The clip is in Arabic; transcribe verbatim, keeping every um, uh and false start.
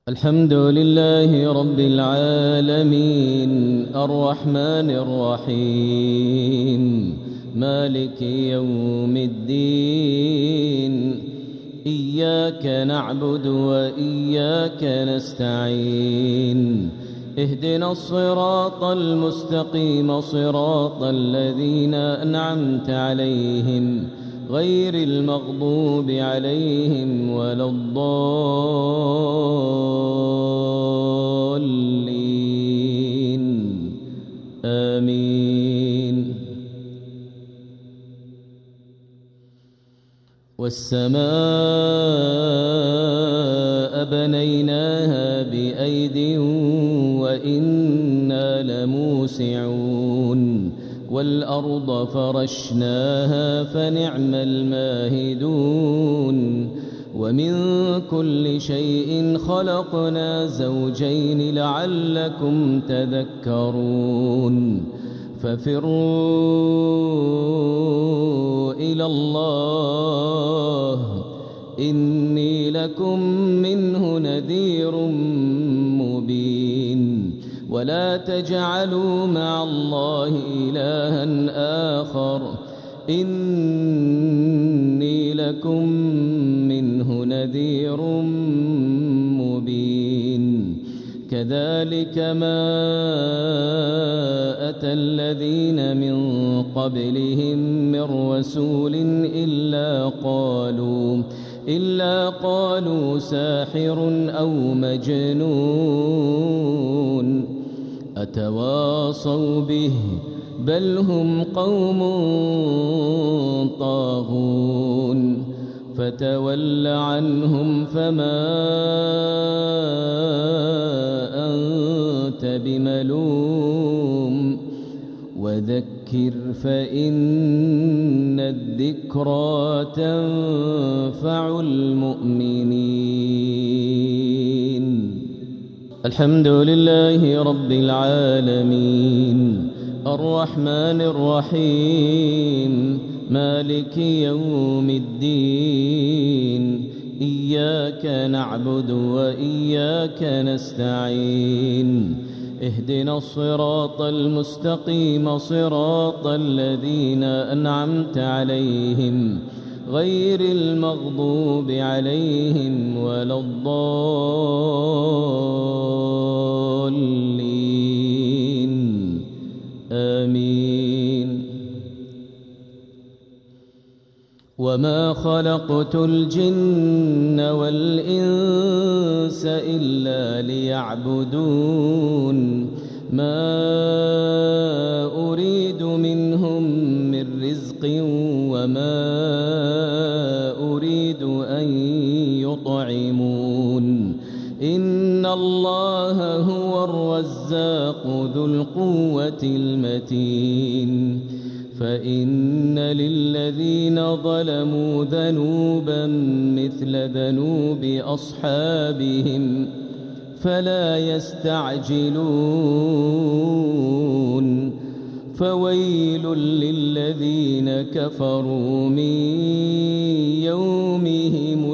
الحمد لله رب العالمين الرحمن الرحيم مالك يوم الدين إياك نعبد وإياك نستعين اهدنا الصراط المستقيم صراط الذين أنعمت عليهم غير المغضوب عليهم ولا الضالين آمين. والسماء بنيناها بأيد وإنا لموسعون والأرض فرشناها فنعم الماهدون ومن كل شيء خلقنا زوجين لعلكم تذكرون ففروا إلى الله إني لكم منه نذير مبين ولا تجعلوا مع الله إلها آخر إني لكم منه نذير مبين كذلك ما أتى الذين من قبلهم من رسول إلا قالوا إلا قالوا ساحر أو مجنون أتواصوا به بل هم قوم طاغون فتول عنهم فما أنت بملوم وذكر فإن الذكرى تنفع المؤمنين. الحمد لله رب العالمين الرحمن الرحيم مالك يوم الدين إياك نعبد وإياك نستعين اهدنا الصراط المستقيم صراط الذين أنعمت عليهم غير المغضوب عليهم ولا الضالين آمين. وما خلقت الجن والإنس إلا ليعبدون ما أريد منهم من رزق وما أريد أن يطعمون إن الله هو الرزاق ذو القوة المتين فإن للذين ظلموا ذنوبا مثل ذنوب أصحابهم فلا يستعجلون فويل للذين كفروا من يومهم